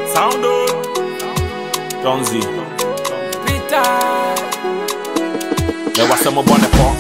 Soundo Donzi Peter. There was some bonnet for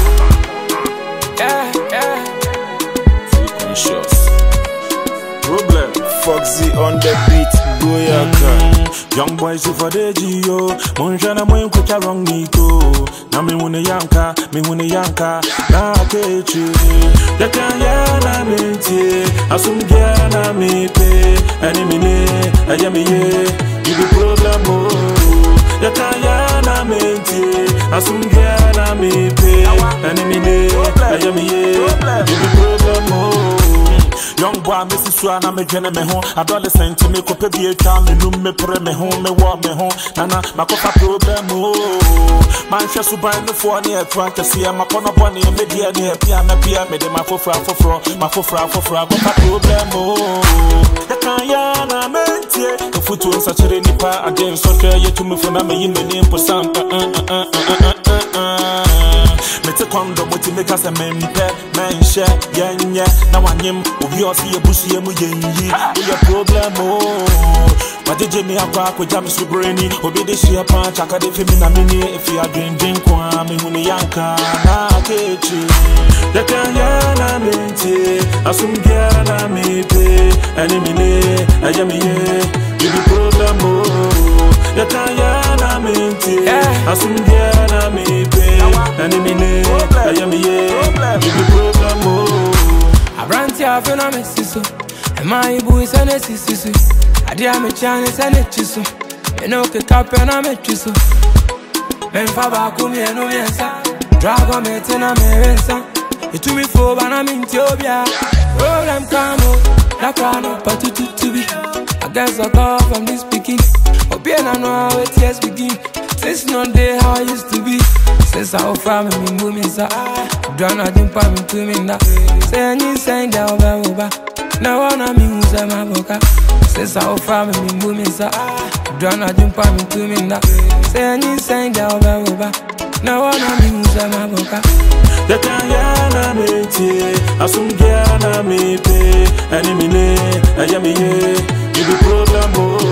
Yeah. Free conscious Problem Foxy on the beat, Boyaka. Young boys for the Gio, Monjana Moin Kucha wrong Nico. Na me wune yanka, na kechi. Ya kanya minti, asum na me pe. Animine, ayamiye, you the problem oh. Ya kanya minti, asum na me pe. Animine, ayamiye, you the problem oh. Young boy, Mrs. Swana, me gene me home. Adolescent, me cope be a child, me room, me pre me home, me walk me home. Nana, my copa problem, oh. Man, she suba in the phone, near Frank, see, I'm a corner bunny, and me dear, near piano, me de my fofra, my fofra, copa problem, oh. The Kayana mente, the foot was such a nipa, again, so care you to me for me in the name for some. Mete kondo moti meka se mempe menhye yenye na wanyem obi osi ebusu emu yenyi we problem oh wajeje mi akwa akwa mi subreni obi de shia pa chaka de femi na mini if you drink kwa me huni yanka na kechi de kanya na mente asum bia na me pe enemy ayamiye you the problem oh de kanya na mente asum bia na me pe enemy ayamiye you the problem oh Abranti afena mesiso my boys and sister I dear me chance and it chiso eno ke kapena me chiso men fa ba ku mi eno miensa drago me tena me rensa it me for bana minti obia problem come that can but to be I guess I go from this beginning obia na know how it yes begin since not day how I used to be since I was from me moving sa don't I jump me to me na say any sign down over now wanna me who's my boca since I was from me moving sa don't I jump me to me na say any sign down over now wanna me who's my boca the kanya mente asum na me pe enemy ayamiye you the problem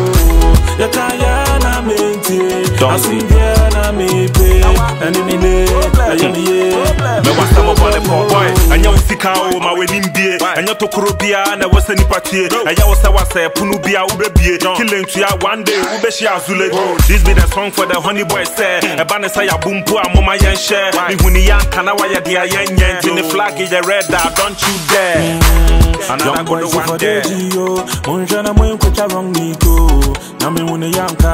oh the kanya mente asum na me pe enemy ayamiye me was some bonnet for boy anya usika o ma wenim bie anya tokoro bia na wasa nipatie aya wasa punu bia ubebie killing to ya one day ubeshi azule this be the song for the honey boy say e ba ne say ya bumpu amoma yen share me huni yanka na waya de ayenyen in the flag is red don't you dare young boys for the Gio, Monjana Moin Kucha wrong Nico. Na me wune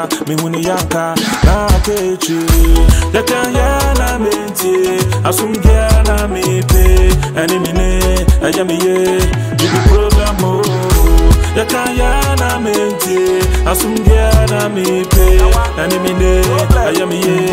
yanka, na kechi. The kanya mente, asum na me pe. Enemy ayamiye, you the problem oh. The kanya mente, asum na me pe. Enemy ayamiye.